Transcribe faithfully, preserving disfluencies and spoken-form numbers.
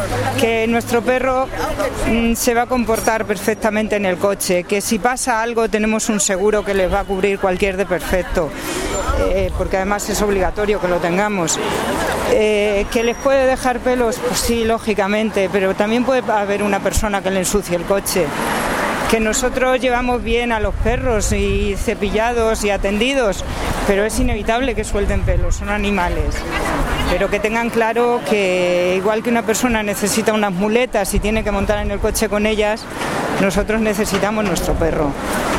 que nuestro perro mmm, se va a comportar perfectamente en el coche, que si pasa algo tenemos un seguro que les va a cubrir cualquier desperfecto, eh, porque además es obligatorio que lo tengamos. Eh, ¿Que les puede dejar pelos? Pues sí, lógicamente, pero también puede haber una persona que le ensucie el coche. Que nosotros llevamos bien a los perros y cepillados y atendidos, pero es inevitable que suelten pelos, son animales. Pero que tengan claro que igual que una persona necesita unas muletas y tiene que montar en el coche con ellas, nosotros necesitamos nuestro perro.